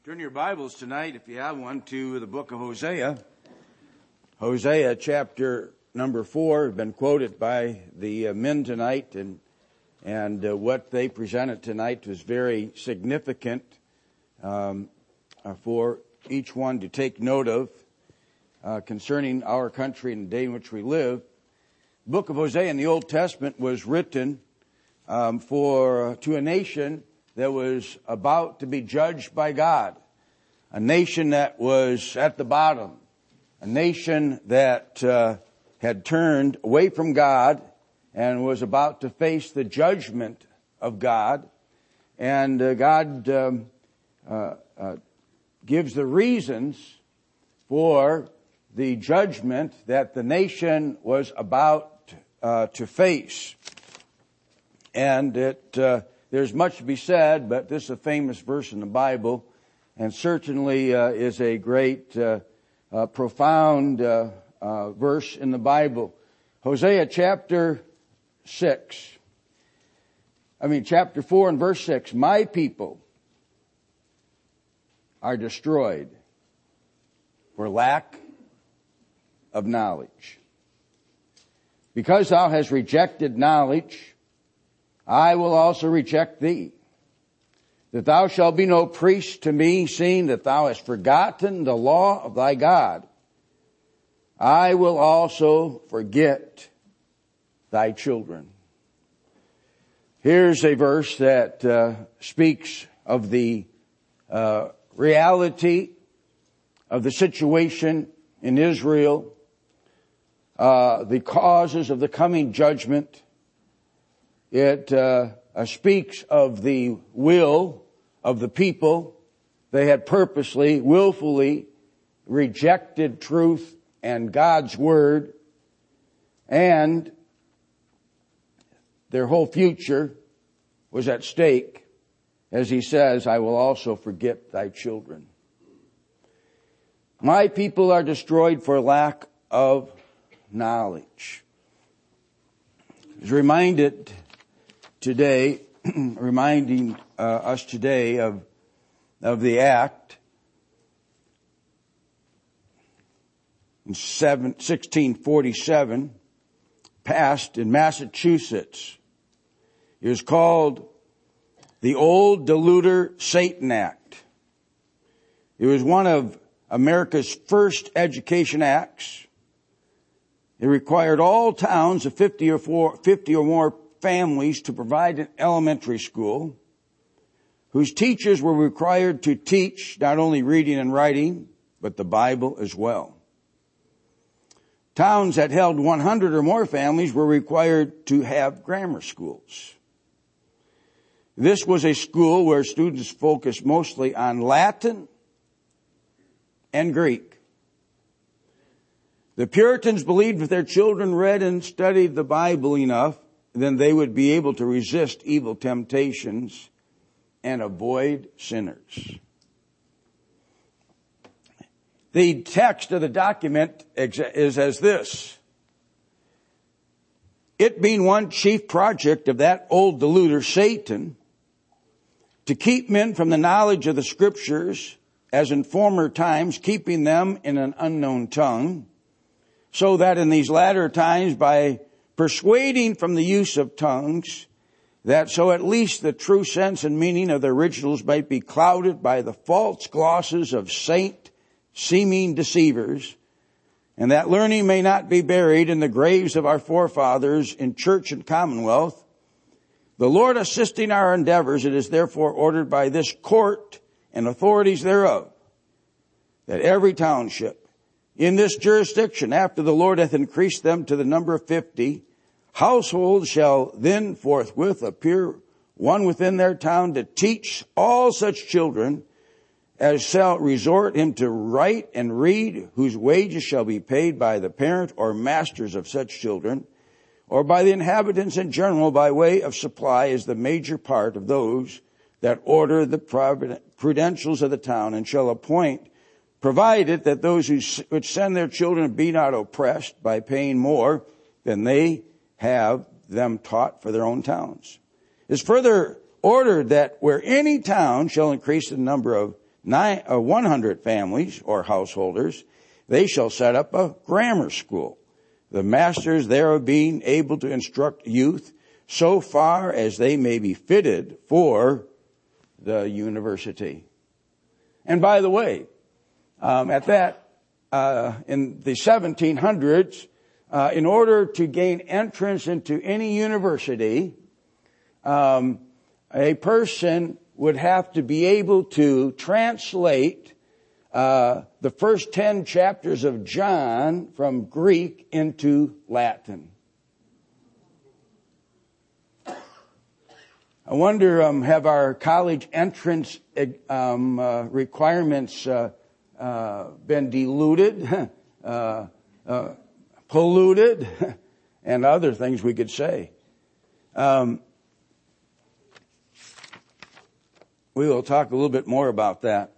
Turn your Bibles tonight, if you have one, to the book of Hosea. Hosea chapter number 4 has been quoted by the men tonight, and what they presented tonight was very significant for each one to take note of concerning our country and the day in which we live. The book of Hosea in the Old Testament was written to a nation that was about to be judged by God, a nation that was at the bottom, a nation that had turned away from God and was about to face the judgment of God. And God gives the reasons for the judgment that the nation was about to face. And there's much to be said, but this is a famous verse in the Bible, and certainly is a great, profound verse in the Bible. Hosea chapter 4 and verse 6. My people are destroyed for lack of knowledge. Because thou hast rejected knowledge, I will also reject thee, that thou shalt be no priest to me, seeing that thou hast forgotten the law of thy God. I will also forget thy children. Here's a verse that speaks of the reality of the situation in Israel, the causes of the coming judgment. It speaks of the will of the people. They had purposely, willfully rejected truth and God's word, and their whole future was at stake. As he says, I will also forget thy children. My people are destroyed for lack of knowledge. I was reminding us today of the act in 1647 passed in Massachusetts. It was called the Old Deluder Satan Act. It was one of America's first education acts. It required all towns of 50 or more families to provide an elementary school whose teachers were required to teach not only reading and writing, but the Bible as well. Towns that held 100 or more families were required to have grammar schools. This was a school where students focused mostly on Latin and Greek. The Puritans believed if their children read and studied the Bible enough, then they would be able to resist evil temptations and avoid sinners. The text of the document is as this. It being one chief project of that old deluder Satan to keep men from the knowledge of the Scriptures, as in former times, keeping them in an unknown tongue, so that in these latter times, by persuading from the use of tongues, that so at least the true sense and meaning of the originals might be clouded by the false glosses of seeming deceivers, and that learning may not be buried in the graves of our forefathers in church and commonwealth. The Lord assisting our endeavors, it is therefore ordered by this court and authorities thereof, that every township in this jurisdiction, after the Lord hath increased them to the number of 50, households shall then forthwith appear one within their town to teach all such children as shall resort him to write and read, whose wages shall be paid by the parent or masters of such children, or by the inhabitants in general by way of supply, as the major part of those that order the prudentials of the town, and shall appoint, provided that those which send their children be not oppressed by paying more than they have them taught for their own towns. It is further ordered that where any town shall increase the number of 100 families or householders, they shall set up a grammar school, the masters thereof being able to instruct youth so far as they may be fitted for the university. And by the way, in the 1700s, in order to gain entrance into any university, a person would have to be able to translate the first 10 chapters of John from Greek into Latin. I wonder, have our college entrance requirements been diluted, polluted, and other things we could say? We will talk a little bit more about that.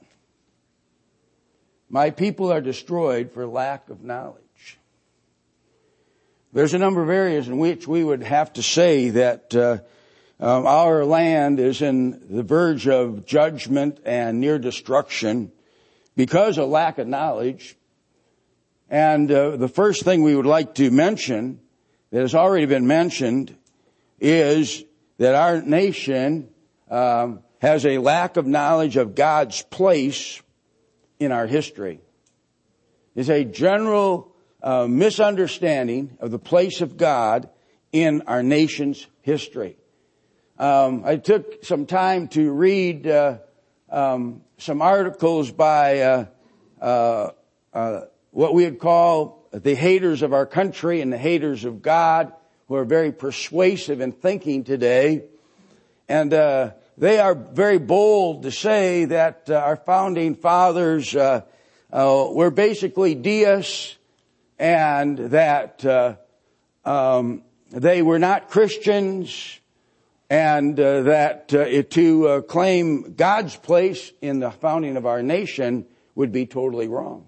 My people are destroyed for lack of knowledge. There's a number of areas in which we would have to say that our land is in the verge of judgment and near destruction because of lack of knowledge. And the first thing we would like to mention that has already been mentioned is that our nation has a lack of knowledge of God's place in our history. It's a general misunderstanding of the place of God in our nation's history. I took some time to read some articles by what we would call the haters of our country and the haters of God, who are very persuasive in thinking today. And they are very bold to say that our founding fathers were basically deists and that they were not Christians, and that to claim God's place in the founding of our nation would be totally wrong.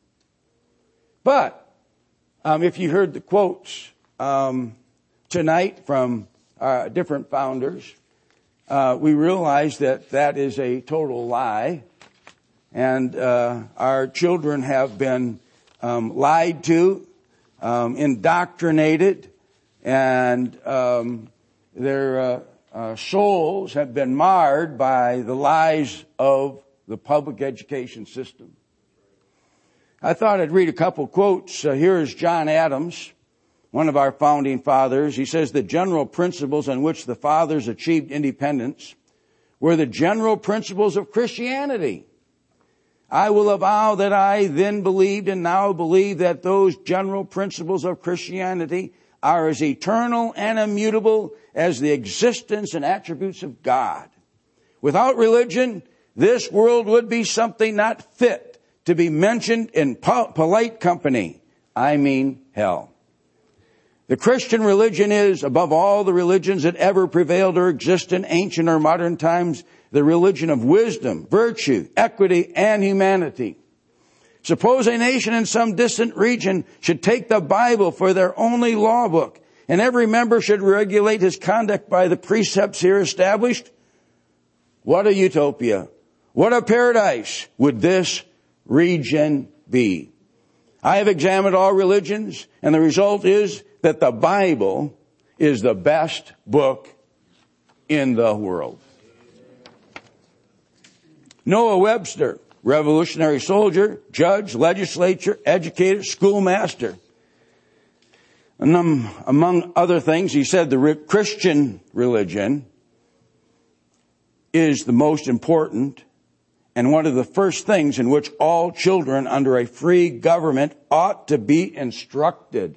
But if you heard the quotes tonight from different founders, we realize that that is a total lie, and our children have been lied to, indoctrinated, and their souls have been marred by the lies of the public education system. I thought I'd read a couple quotes. Here is John Adams, one of our founding fathers. He says, the general principles on which the fathers achieved independence were the general principles of Christianity. I will avow that I then believed and now believe that those general principles of Christianity are as eternal and immutable as the existence and attributes of God. Without religion, this world would be something not fit to be mentioned in polite company. I mean hell. The Christian religion is, above all the religions that ever prevailed or exist in ancient or modern times, the religion of wisdom, virtue, equity, and humanity. Suppose a nation in some distant region should take the Bible for their only law book, and every member should regulate his conduct by the precepts here established. What a utopia! What a paradise would this region be? I have examined all religions, and the result is that the Bible is the best book in the world. Noah Webster, revolutionary soldier, judge, legislator, educator, schoolmaster. And among other things, he said the Christian religion is the most important and one of the first things in which all children under a free government ought to be instructed.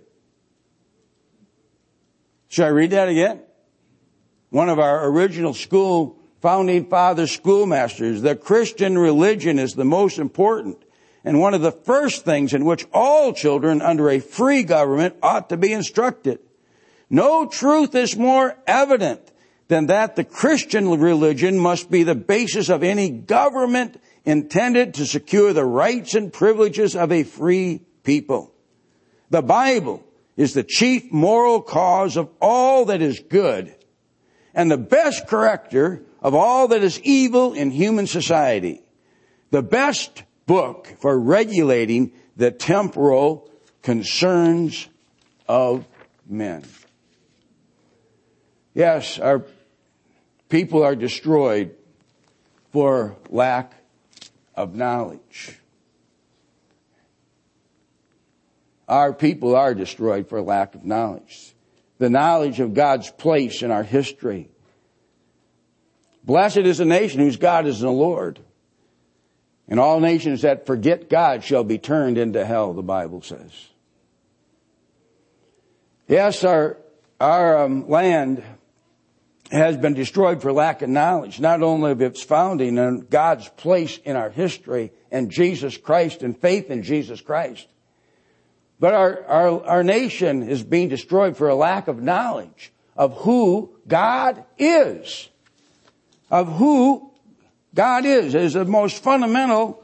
Should I read that again? One of our original founding fathers, schoolmasters. The Christian religion is the most important and one of the first things in which all children under a free government ought to be instructed. No truth is more evident than that the Christian religion must be the basis of any government intended to secure the rights and privileges of a free people. The Bible is the chief moral cause of all that is good and the best corrector of all that is evil in human society. the best book for regulating the temporal concerns of men. Yes, our people are destroyed for lack of knowledge. Our people are destroyed for lack of knowledge. The knowledge of God's place in our history. Blessed is the nation whose God is the Lord. And all nations that forget God shall be turned into hell, the Bible says. Yes, our land has been destroyed for lack of knowledge, not only of its founding and God's place in our history and Jesus Christ and faith in Jesus Christ. But our nation is being destroyed for a lack of knowledge of who God is. Of who God is the most fundamental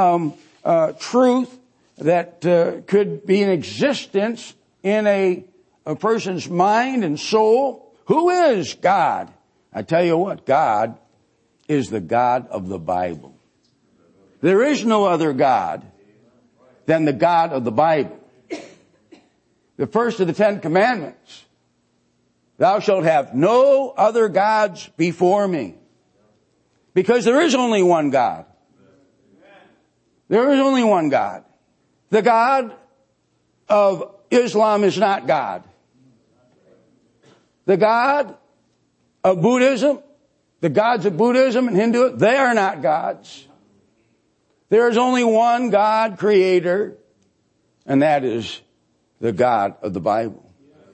truth that could be in existence in a person's mind and soul. Who is God? I tell you what, God is the God of the Bible. There is no other God than the God of the Bible. The first of the 10 Commandments. Thou shalt have no other gods before me. Because there is only one God. There is only one God. The God of Islam is not God. The God of Buddhism, the gods of Buddhism and Hinduism, they are not gods. There is only one God creator, and that is the God of the Bible.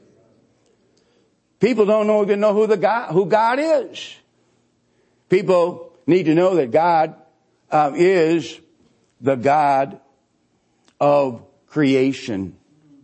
People don't even know who God is. People need to know that God is the God of creation.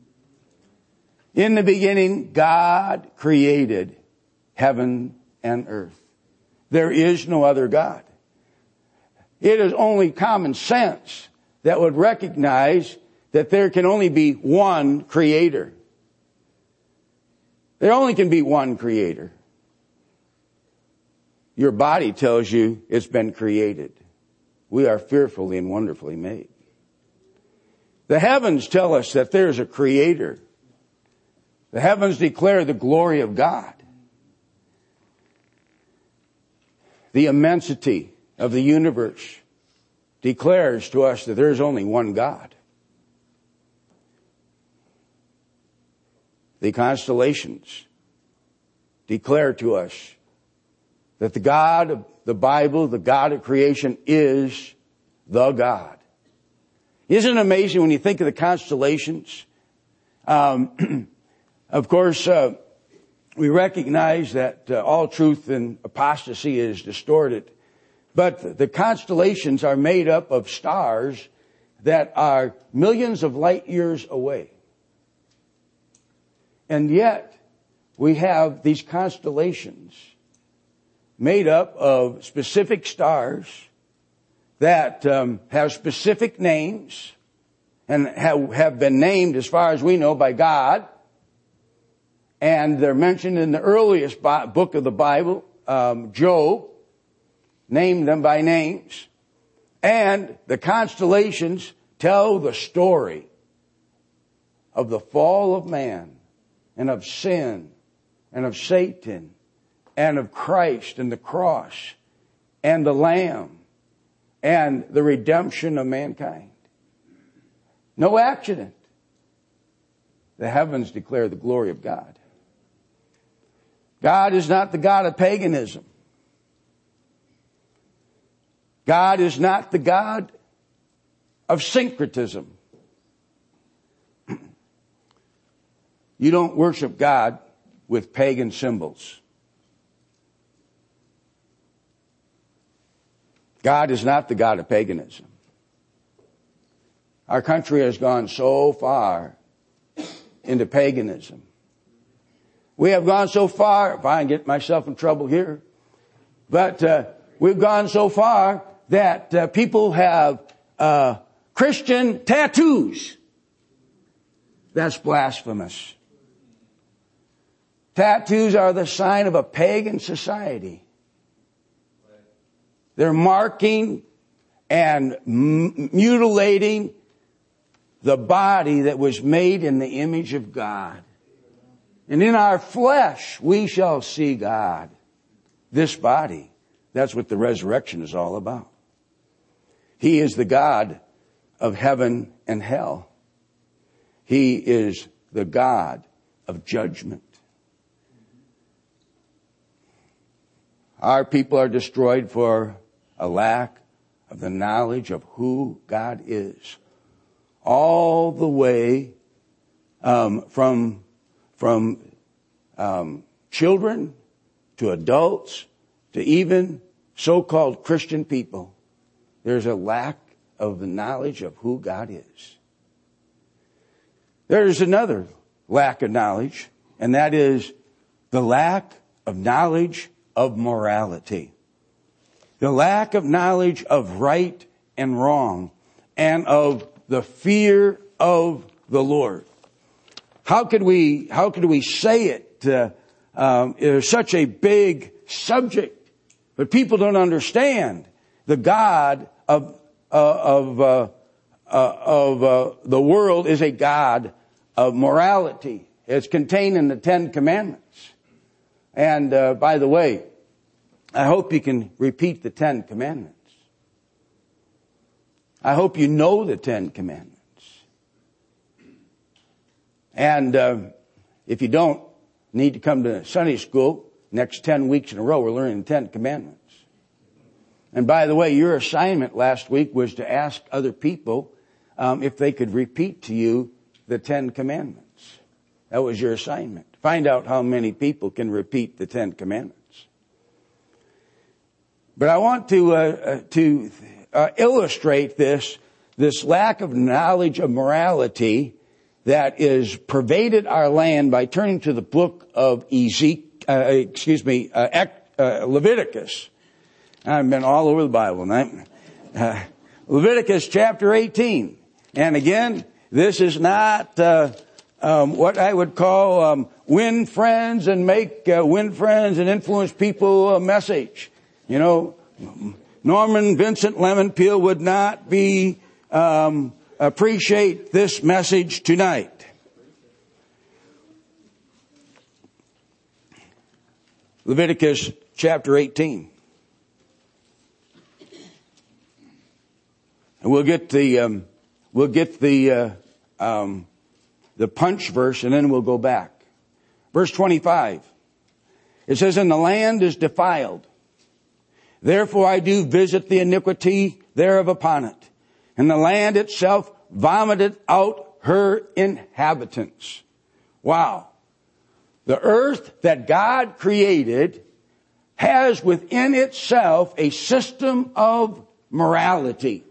In the beginning, God created heaven and earth. There is no other God. It is only common sense that would recognize that there can only be one creator. There only can be one creator. Your body tells you it's been created. We are fearfully and wonderfully made. The heavens tell us that there's a creator. The heavens declare the glory of God. The immensity of the universe declares to us that there's only one God. The constellations declare to us that the God of the Bible, the God of creation, is the God. Isn't it amazing when you think of the constellations? Of course, we recognize that all truth and apostasy is distorted. But the constellations are made up of stars that are millions of light years away. And yet, we have these constellations made up of specific stars that have specific names and have been named, as far as we know, by God. And they're mentioned in the earliest book of the Bible, Job, named them by names. And the constellations tell the story of the fall of man and of sin and of Satan and of Christ and the cross and the Lamb and the redemption of mankind. No accident. The heavens declare the glory of God. God is not the God of paganism. God is not the God of syncretism. You don't worship God with pagan symbols. God is not the God of paganism. Our country has gone so far into paganism. We have gone so far, if I can get myself in trouble here, but we've gone so far that people have Christian tattoos. That's blasphemous. Tattoos are the sign of a pagan society. They're marking and mutilating the body that was made in the image of God. And in our flesh, we shall see God. This body, that's what the resurrection is all about. He is the God of heaven and hell. He is the God of judgment. Our people are destroyed for a lack of the knowledge of who God is. All the way from children to adults to even so-called Christian people. There's a lack of the knowledge of who God is. There's another lack of knowledge, and that is the lack of knowledge of morality. The lack of knowledge of right and wrong and of the fear of the Lord. How could we say it? It's such a big subject, but people don't understand the God of the world is a God of morality. It's contained in the Ten Commandments. And by the way, I hope you can repeat the Ten Commandments. I hope you know the Ten Commandments. And if you don't, need to come to Sunday school. Next 10 weeks in a row, we're learning the Ten Commandments. And by the way, your assignment last week was to ask other people if they could repeat to you the Ten Commandments. That was your assignment. Find out how many people can repeat the Ten Commandments. But I want to illustrate this lack of knowledge of morality that is pervaded our land by turning to the book of Leviticus. I've been all over the Bible tonight. Leviticus chapter 18. And again, this is not what I would call win friends and make win friends and influence people message. You know, Norman Vincent Lemon Peel would not appreciate this message tonight. Leviticus chapter 18. And we'll get the punch verse, and then we'll go back. Verse 25. It says, "And the land is defiled. Therefore I do visit the iniquity thereof upon it. And the land itself vomited out her inhabitants." Wow. The earth that God created has within itself a system of morality.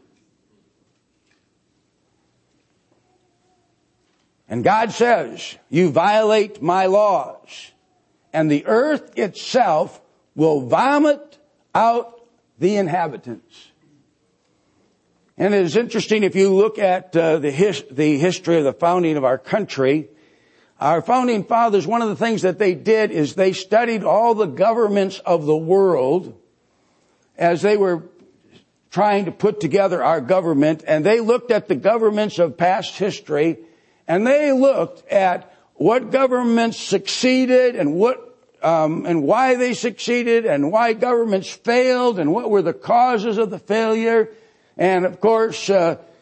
And God says, you violate my laws, and the earth itself will vomit out the inhabitants. And it is interesting if you look at the history of the founding of our country. Our founding fathers, one of the things that they did is they studied all the governments of the world as they were trying to put together our government, and they looked at the governments of past history, and they looked at what governments succeeded and why they succeeded and why governments failed and what were the causes of the failure. And of course,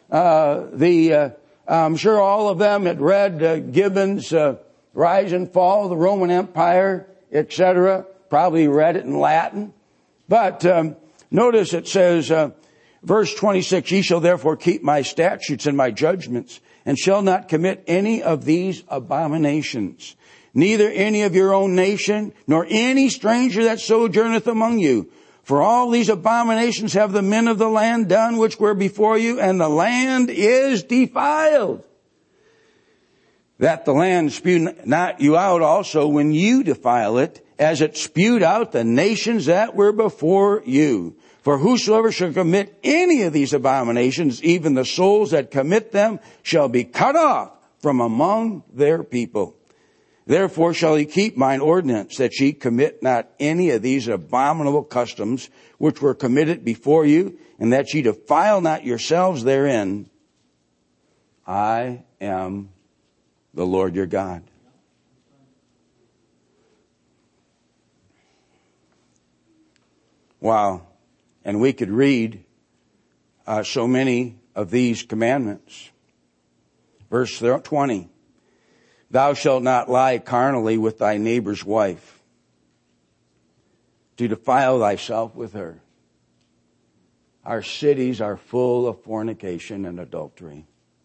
I'm sure all of them had read Gibbon's Rise and Fall of the Roman Empire, etc. Probably read it in Latin. But notice it says, verse 26, "Ye shall therefore keep my statutes and my judgments, and shall not commit any of these abominations. Neither any of your own nation, nor any stranger that sojourneth among you. For all these abominations have the men of the land done which were before you, and the land is defiled. That the land spew not you out also when you defile it, as it spewed out the nations that were before you. For whosoever shall commit any of these abominations, even the souls that commit them, shall be cut off from among their people. Therefore shall ye keep mine ordinance, that ye commit not any of these abominable customs which were committed before you, and that ye defile not yourselves therein. I am the Lord your God. Wow. And we could read so many of these commandments. Verse 20. Thou shalt not lie carnally with thy neighbor's wife, to defile thyself with her. Our cities are full of fornication and adultery.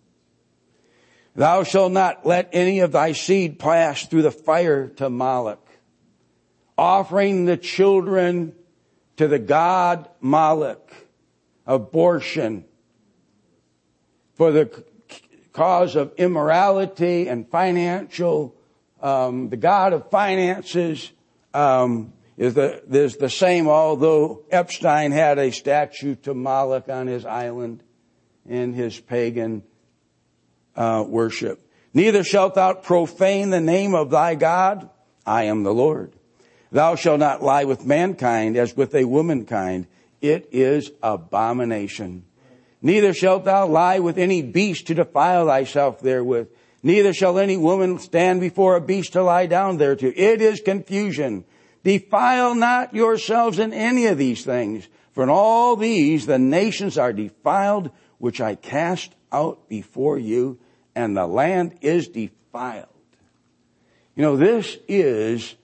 Thou shalt not let any of thy seed pass through the fire to Moloch, offering the children to the god Moloch, abortion, for the cause of immorality and financial. The god of finances is the same, although Epstein had a statue to Moloch on his island in his pagan worship. Neither shalt thou profane the name of thy God. I am the Lord. Thou shalt not lie with mankind as with a womankind. It is abomination. Neither shalt thou lie with any beast to defile thyself therewith. Neither shall any woman stand before a beast to lie down thereto. It is confusion. Defile not yourselves in any of these things. For in all these the nations are defiled, which I cast out before you, and the land is defiled. You know, this is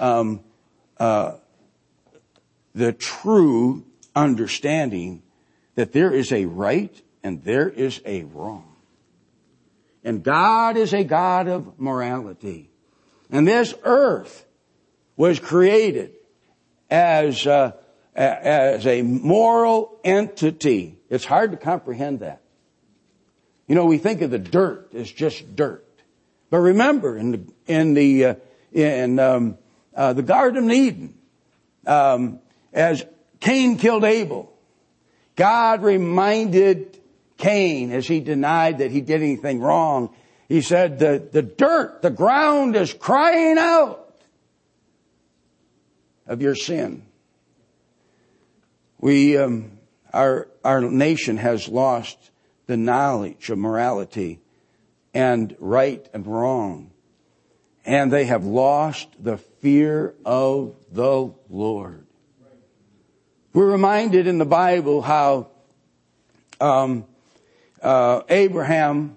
the true understanding that there is a right and there is a wrong. And God is a God of morality. And this earth was created as a moral entity. It's hard to comprehend that. You know, we think of the dirt as just dirt. But remember, in the Garden of Eden, as Cain killed Abel, God reminded Cain, as he denied that he did anything wrong, he said, the dirt, the ground is crying out of your sin. Our nation has lost the knowledge of morality and right and wrong. And they have lost the fear of the Lord. We're reminded in the Bible how Abraham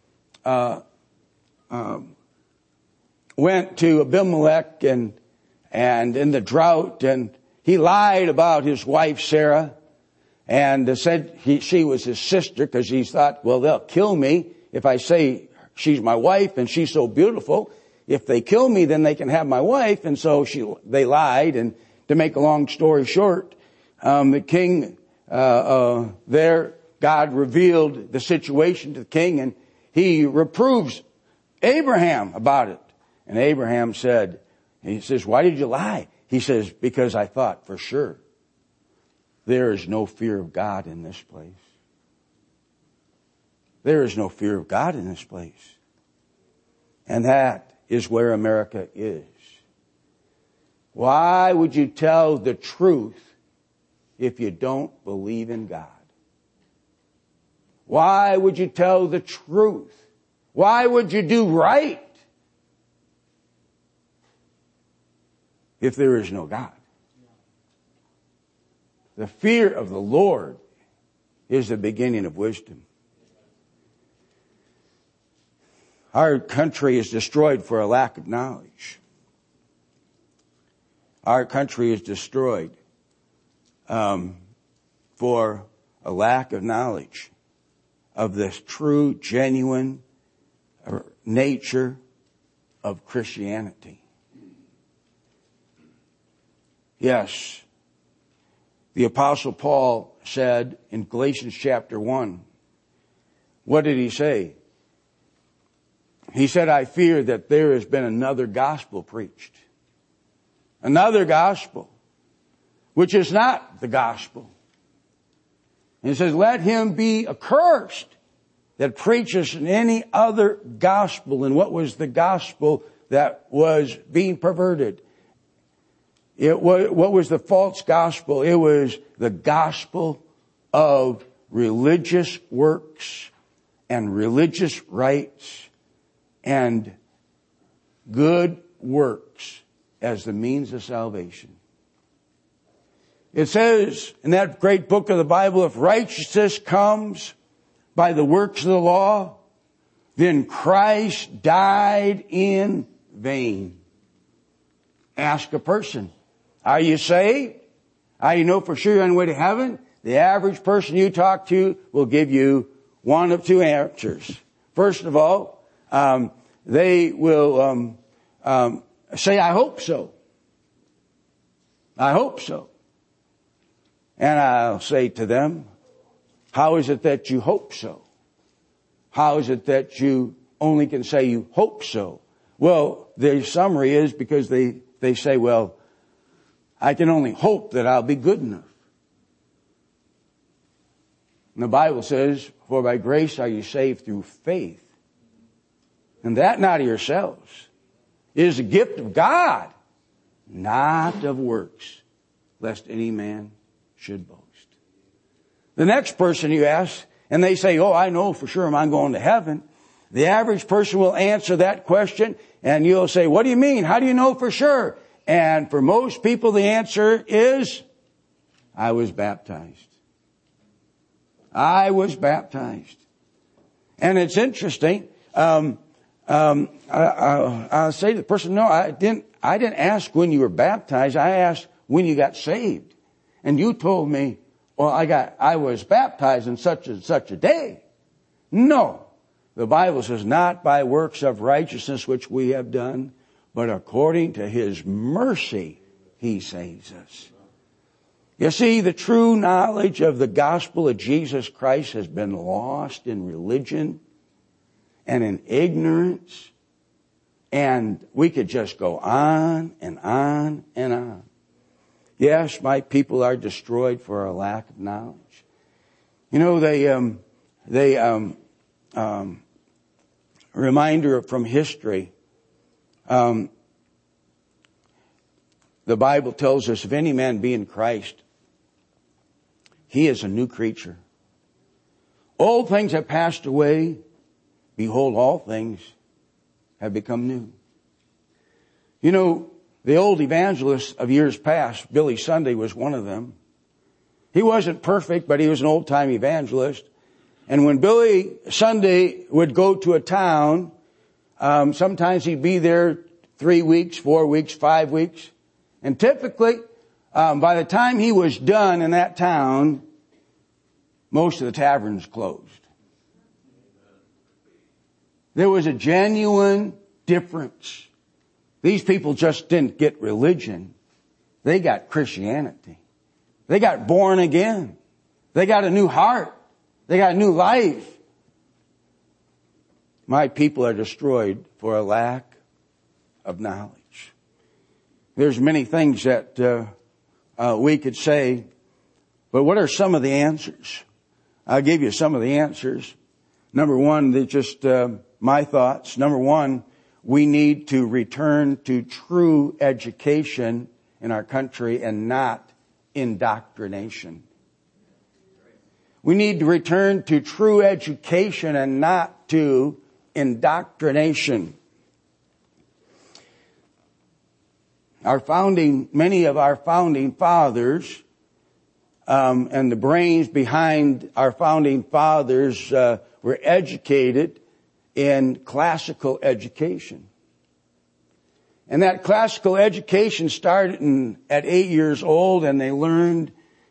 went to Abimelech and in the drought, and he lied about his wife Sarah and said she was his sister, because he thought, well, they'll kill me if I say she's my wife and she's so beautiful. If they kill me, then they can have my wife. And so they lied. And to make a long story short, the king there, God revealed the situation to the king, and he reproves Abraham about it. And Abraham said, he says, why did you lie? He says, because I thought for sure there is no fear of God in this place. There is no fear of God in this place. And that is where America is. Why would you tell the truth if you don't believe in God? Why would you tell the truth? Why would you do right if there is no God? The fear of the Lord is the beginning of wisdom. Our country is destroyed for a lack of knowledge. Our country is destroyed for a lack of knowledge of this true, genuine nature of Christianity. Yes, the Apostle Paul said in Galatians chapter 1, what did he say? He said, I fear that there has been another gospel preached. Another gospel, which is not the gospel. And he says, let him be accursed that preaches any other gospel. And what was the gospel that was being perverted. What was the false gospel? It was the gospel of religious works and religious rites and good works as the means of salvation. It says in that great book of the Bible, if righteousness comes by the works of the law, then Christ died in vain. Ask a person, are you saved? How do you know for sure you're on the way to heaven? The average person you talk to will give you one of two answers. First of all, they will say, I hope so. I hope so. And I'll say to them, how is it that you hope so? How is it that you only can say you hope so? Well, their summary is because they say, well, I can only hope that I'll be good enough. And the Bible says, for by grace are you saved through faith. And that not of yourselves. It is a gift of God, not of works, lest any man should boast. The next person you ask, and they say, oh, I know for sure I'm going to heaven. The average person will answer that question, and you'll say, what do you mean? How do you know for sure? And for most people, the answer is, I was baptized. I was baptized. And it's interesting. I'll say to the person, no, I didn't ask when you were baptized. I asked when you got saved. And you told me, well, I was baptized in such and such a day. No. The Bible says, not by works of righteousness which we have done, but according to His mercy, He saves us. You see, the true knowledge of the gospel of Jesus Christ has been lost in religion and in ignorance. And we could just go on and on and on. Yes, my people are destroyed for a lack of knowledge. You know, reminder from history, the Bible tells us, if any man be in Christ, he is a new creature. Old things have passed away. Behold, all things have become new. You know, the old evangelists of years past, Billy Sunday was one of them. He wasn't perfect, but he was an old-time evangelist. And when Billy Sunday would go to a town, sometimes he'd be there 3 weeks, 4 weeks, 5 weeks. And typically, by the time he was done in that town, most of the taverns closed. There was a genuine difference. These people just didn't get religion. They got Christianity. They got born again. They got a new heart. They got a new life. My people are destroyed for a lack of knowledge. There's many things that we could say, but what are some of the answers? I'll give you some of the answers. Number one, they're just my thoughts. Number one, we need to return to true education in our country and not indoctrination. We need to return to true education and not to indoctrination. Many of our founding fathers, and the brains behind our founding fathers were educated in classical education. And that classical education started at 8 years old, and they learned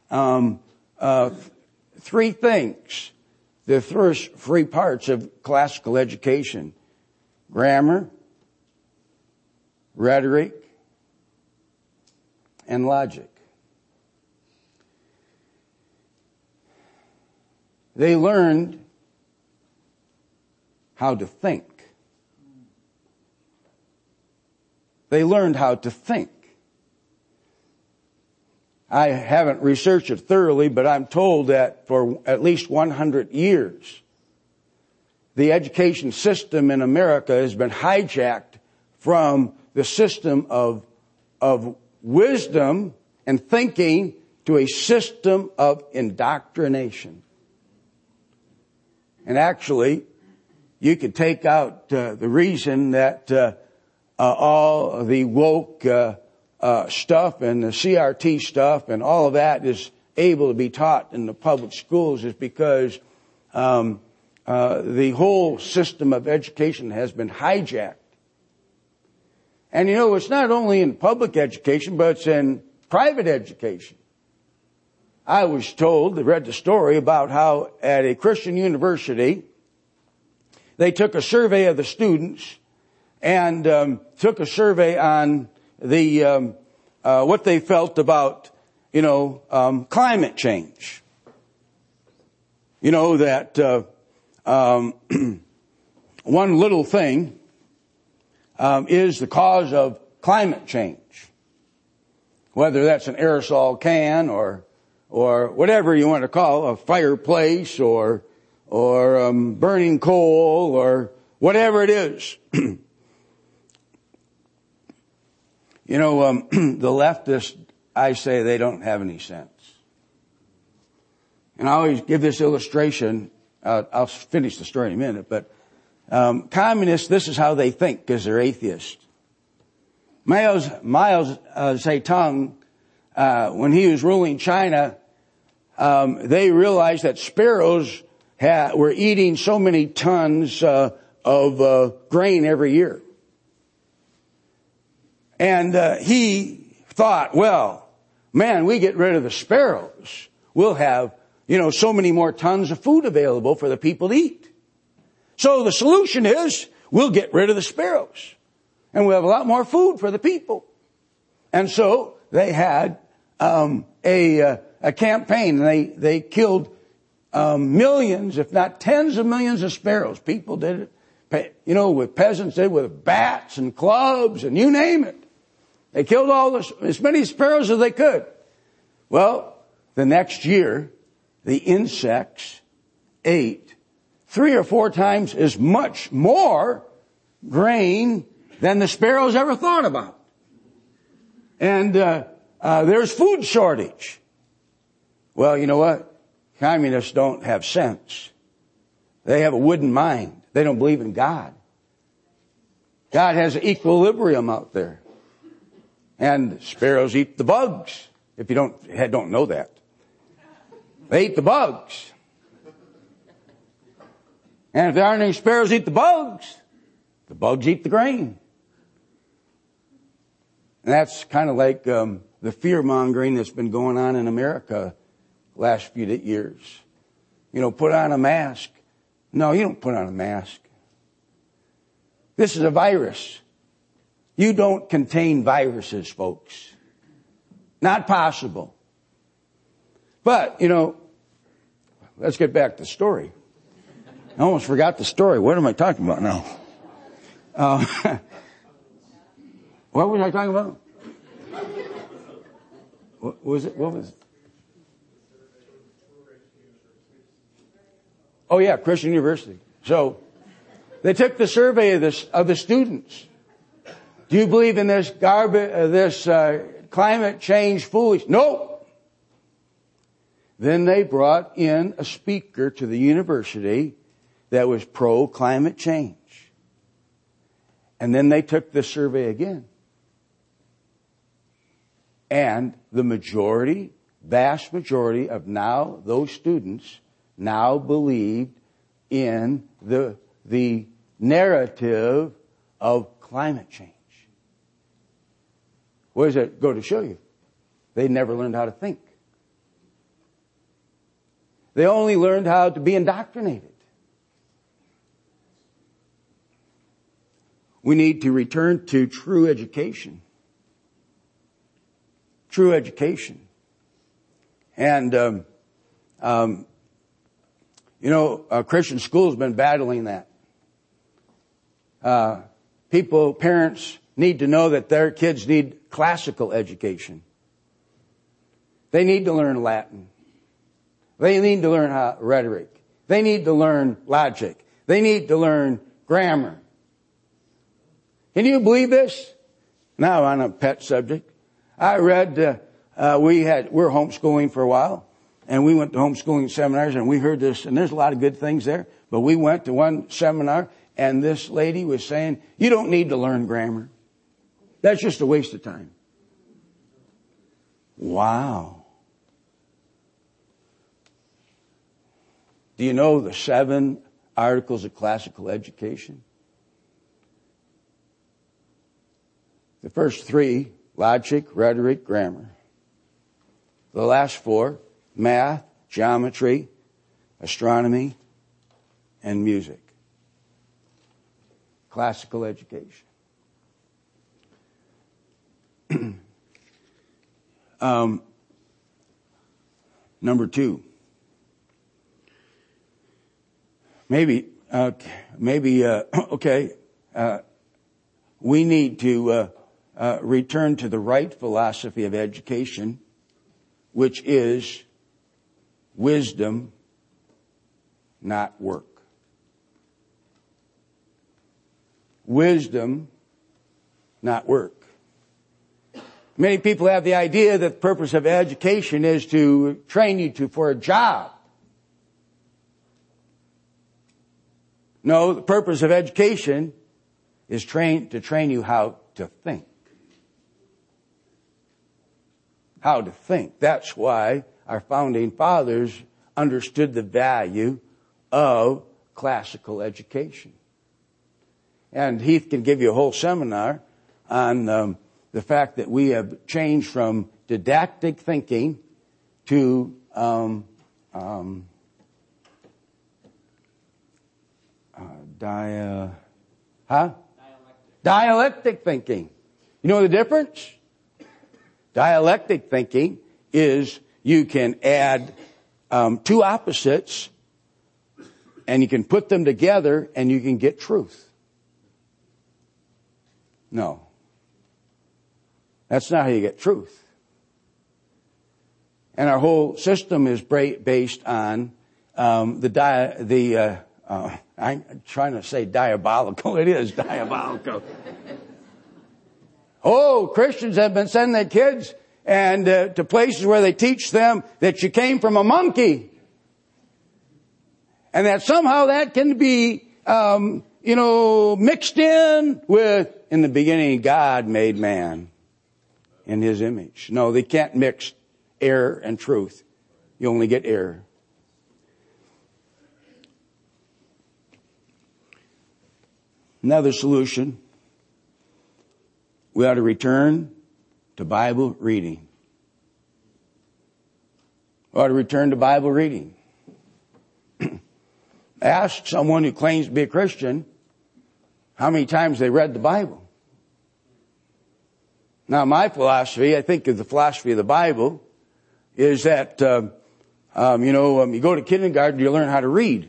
three things. The first three parts of classical education: grammar, rhetoric, and logic. They learned how to think. They learned how to think. I haven't researched it thoroughly, but I'm told that for at least 100 years, the education system in America has been hijacked from the system of wisdom and thinking to a system of indoctrination. And actually, you could take out the reason that all the woke stuff and the CRT stuff and all of that is able to be taught in the public schools is because the whole system of education has been hijacked. And you know, it's not only in public education, but it's in private education. I was told, I read the story about how at a Christian university, they took a survey of the students and took a survey on the what they felt about, climate change. You know that one little thing is the cause of climate change, whether that's an aerosol can or whatever you want to call a fireplace or burning coal or whatever it is. The leftists, I say they don't have any sense. And I always give this illustration. I'll finish the story in a minute, but communists, this is how they think because they're atheists. Mao Zedong, when he was ruling China, they realized that sparrows were eating so many tons of grain every year. And he thought, well, man, we get rid of the sparrows, we'll have, so many more tons of food available for the people to eat. So the solution is we'll get rid of the sparrows and we'll have a lot more food for the people. And so they had a campaign. They killed millions, if not tens of millions of sparrows. People did it, with peasants did it with bats and clubs and you name it. They killed as many sparrows as they could. Well, the next year, the insects ate 3 or 4 times as much more grain than the sparrows ever thought about. And there's food shortage. Well, you know what? Communists don't have sense. They have a wooden mind. They don't believe in God. God has an equilibrium out there. And sparrows eat the bugs. If you don't know that. They eat the bugs. And if there aren't any sparrows eat the bugs eat the grain. And that's kind of like the fear-mongering that's been going on in America last few years. Put on a mask. No, you don't put on a mask. This is a virus. You don't contain viruses, folks. Not possible. But, let's get back to the story. I almost forgot the story. What am I talking about now? What was I talking about? What was it? Oh yeah, Christian University. So, they took the survey of the students. Do you believe in this climate change foolish? No. Then they brought in a speaker to the university that was pro-climate change. And then they took the survey again. And the vast majority of those students now believed in the narrative of climate change. What does that go to show you? They never learned how to think. They only learned how to be indoctrinated. We need to return to true education. True education. And, Christian school has been battling that. Parents need to know that their kids need classical education. They need to learn Latin. They need to learn rhetoric. They need to learn logic. They need to learn grammar. Can you believe this? Now on a pet subject. I read, we're homeschooling for a while, and we went to homeschooling seminars, and we heard this, and there's a lot of good things there, but we went to one seminar, and this lady was saying, you don't need to learn grammar. That's just a waste of time. Wow. Do you know the 7 articles of classical education? The first 3, logic, rhetoric, grammar. The last 4, math, geometry, astronomy, and music. Classical education. Number 2. We need to return to the right philosophy of education, which is wisdom, not work. Wisdom, not work. Many people have the idea that the purpose of education is to train you for a job. No, the purpose of education is to train you how to think. How to think. That's why our founding fathers understood the value of classical education. And Heath can give you a whole seminar on the fact that we have changed from didactic thinking to dialectic thinking. You know the difference? Dialectic thinking is you can add 2 opposites and you can put them together and you can get truth. No. That's not how you get truth. And our whole system is based on I'm trying to say diabolical. It is diabolical. Oh, Christians have been sending their kids and to places where they teach them that you came from a monkey. And that somehow that can be, mixed in with, in the beginning, God made man in His image. No, they can't mix error and truth. You only get error. Another solution, we ought to return to Bible reading. We ought to return to Bible reading. Ask someone who claims to be a Christian how many times they read the Bible. Now, my philosophy, I think of the philosophy of the Bible, is that, you go to kindergarten, you learn how to read.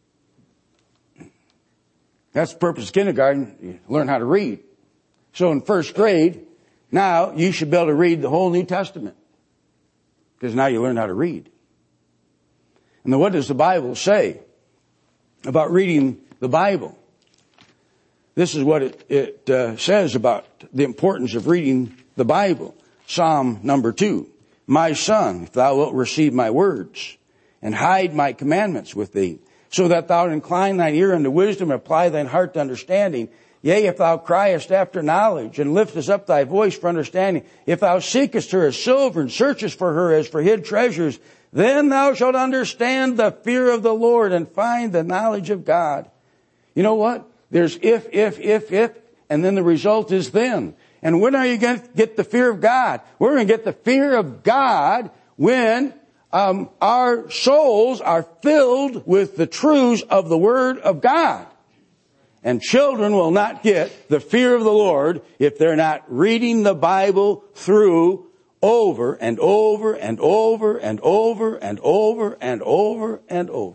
That's the purpose of kindergarten, you learn how to read. So in first grade, now you should be able to read the whole New Testament. Because now you learn how to read. And then what does the Bible say about reading the Bible? This is what it says about the importance of reading the Bible. Psalm number 2. My son, if thou wilt receive my words, and hide my commandments with thee, so that thou incline thine ear unto wisdom, and apply thine heart to understanding. Yea, if thou criest after knowledge, and liftest up thy voice for understanding, if thou seekest her as silver, and searchest for her as for hid treasures, then thou shalt understand the fear of the Lord, and find the knowledge of God. You know what? There's if, and then the result is then. And when are you going to get the fear of God? We're going to get the fear of God when our souls are filled with the truths of the Word of God. And children will not get the fear of the Lord if they're not reading the Bible through over and over and over and over and over and over and over.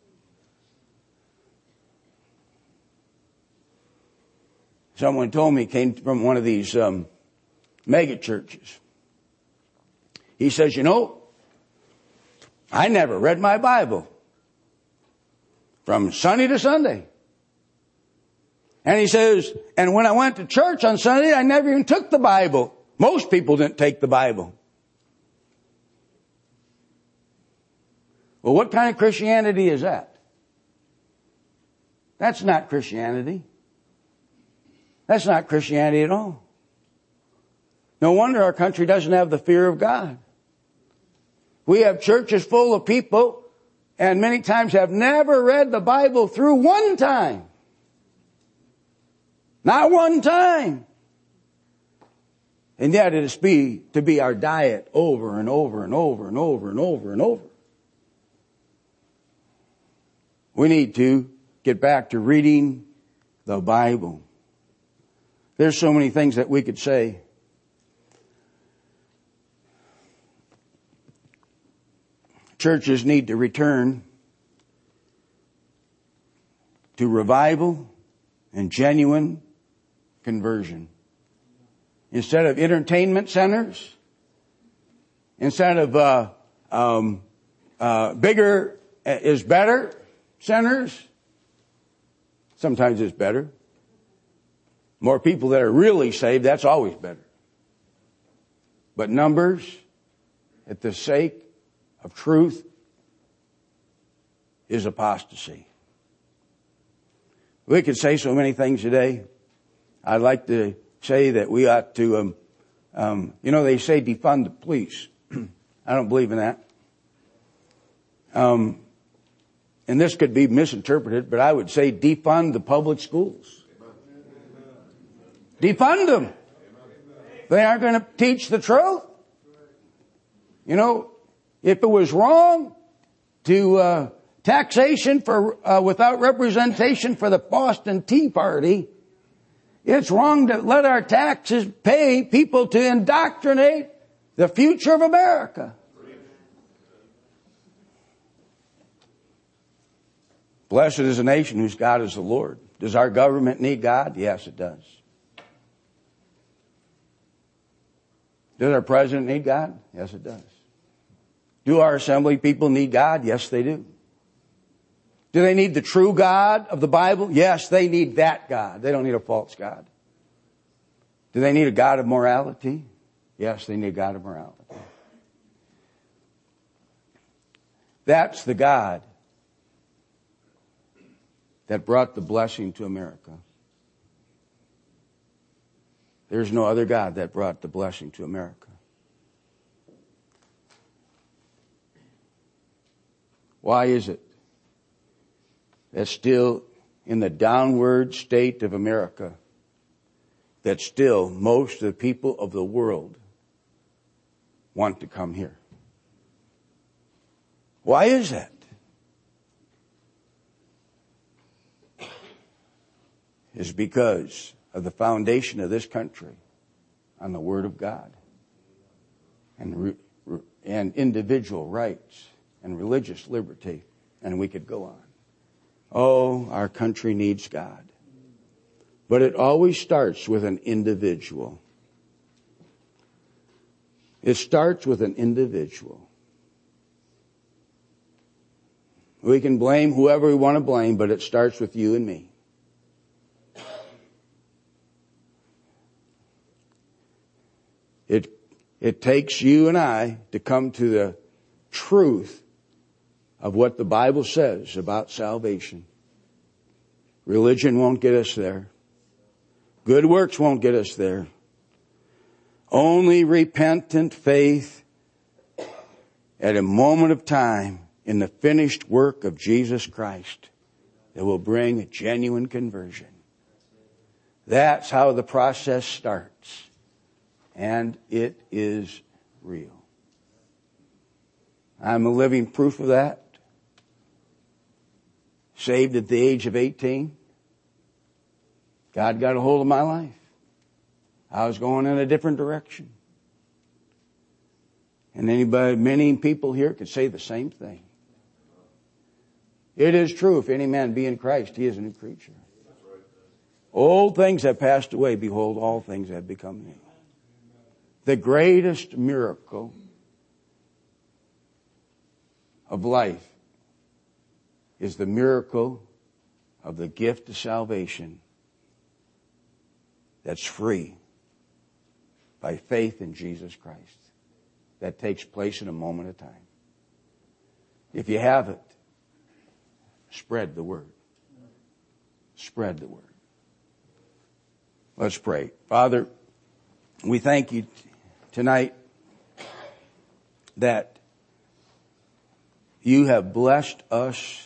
Someone told me, came from one of these mega churches. He says, I never read my Bible from Sunday to Sunday. And he says, and when I went to church on Sunday, I never even took the Bible. Most people didn't take the Bible. Well, what kind of Christianity is that? That's not Christianity. That's not Christianity at all. No wonder our country doesn't have the fear of God. We have churches full of people and many times have never read the Bible through one time. Not one time. And yet it is to be our diet over and over and over and over and over and over. We need to get back to reading the Bible. There's so many things that we could say. Churches need to return to revival and genuine conversion. Instead of entertainment centers, instead of bigger is better centers, sometimes it's better. More people that are really saved, that's always better. But numbers, at the sake of truth, is apostasy. We could say so many things today. I'd like to say that we ought to, they say defund the police. I don't believe in that. And this could be misinterpreted, but I would say defund the public schools. Defund them. They aren't going to teach the truth. You know, if it was wrong to taxation for without representation for the Boston Tea Party, it's wrong to let our taxes pay people to indoctrinate the future of America. Blessed is a nation whose God is the Lord. Does our government need God? Yes, it does. Does our president need God? Yes, it does. Do our assembly people need God? Yes, they do. Do they need the true God of the Bible? Yes, they need that God. They don't need a false God. Do they need a God of morality? Yes, they need a God of morality. That's the God that brought the blessing to America. There's no other God that brought the blessing to America. Why is it that still in the downward state of America, that still most of the people of the world want to come here? Why is that? It's because of the foundation of this country on the Word of God and individual rights and religious liberty, and we could go on. Oh, our country needs God. But it always starts with an individual. It starts with an individual. We can blame whoever we want to blame, but it starts with you and me. It takes you and I to come to the truth of what the Bible says about salvation. Religion won't get us there. Good works won't get us there. Only repentant faith at a moment of time in the finished work of Jesus Christ that will bring a genuine conversion. That's how the process starts. And it is real. I'm a living proof of that. Saved at the age of 18. God got a hold of my life. I was going in a different direction. And many people here could say the same thing. It is true, if any man be in Christ, he is a new creature. Old things have passed away. Behold, all things have become new. The greatest miracle of life is the miracle of the gift of salvation that's free by faith in Jesus Christ. That takes place in a moment of time. If you have it, spread the word. Spread the word. Let's pray. Father, we thank you tonight that you have blessed us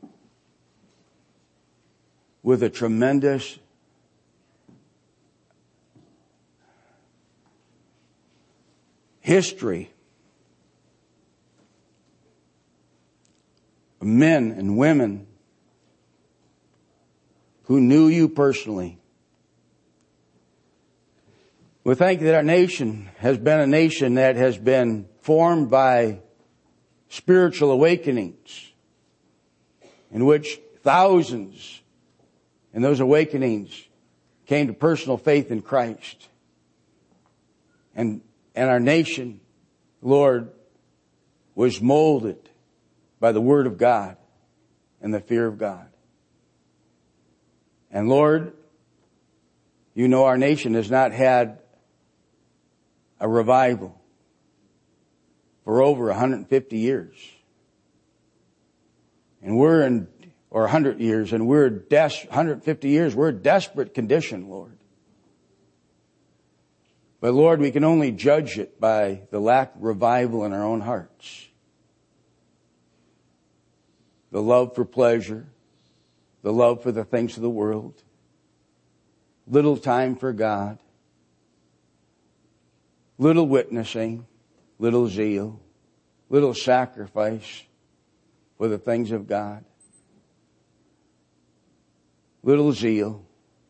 with a tremendous history of men and women who knew you personally. We thank you that our nation has been a nation that has been formed by spiritual awakenings in which thousands in those awakenings came to personal faith in Christ. And our nation, Lord, was molded by the Word of God and the fear of God. And Lord, you know our nation has not had a revival for over 150 years. And we're in, or 100 years, and 150 years, we're in desperate condition, Lord. But Lord, we can only judge it by the lack of revival in our own hearts. The love for pleasure, the love for the things of the world, little time for God, little witnessing, little zeal, little sacrifice for the things of God, little zeal,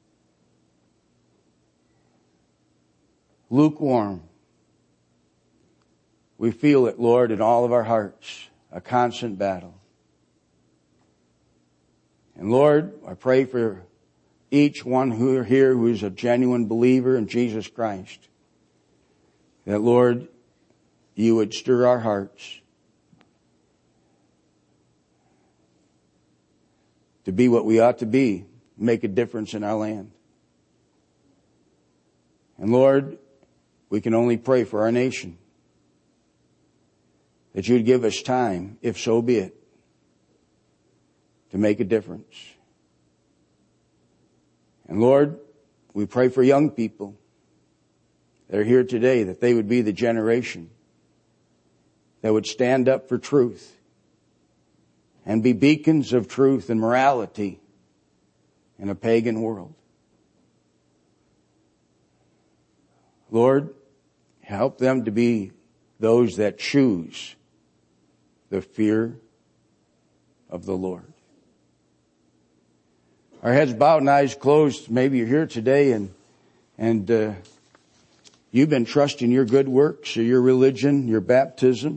lukewarm. We feel it, Lord, in all of our hearts, a constant battle. And Lord, I pray for each one who are here who is a genuine believer in Jesus Christ, that, Lord, you would stir our hearts to be what we ought to be, make a difference in our land. And Lord, we can only pray for our nation, that you'd give us time, if so be it, to make a difference. And Lord, we pray for young people that are here today, that they would be the generation that would stand up for truth and be beacons of truth and morality in a pagan world. Lord, help them to be those that choose the fear of the Lord. Our heads bowed and eyes closed. Maybe you're here today and you've been trusting your good works or your religion, your baptism,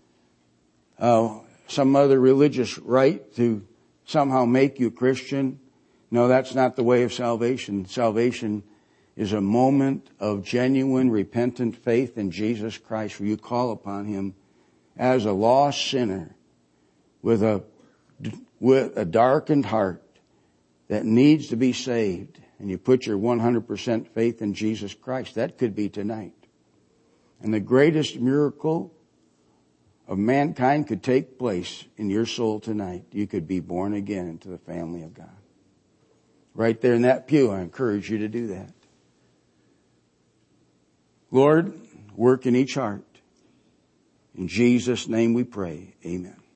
some other religious rite to somehow make you Christian. No, that's not the way of salvation. Salvation is a moment of genuine, repentant faith in Jesus Christ, where you call upon Him as a lost sinner with a darkened heart that needs to be saved, and you put your 100% faith in Jesus Christ. That could be tonight. And the greatest miracle of mankind could take place in your soul tonight. You could be born again into the family of God. Right there in that pew, I encourage you to do that. Lord, work in each heart. In Jesus' name we pray. Amen.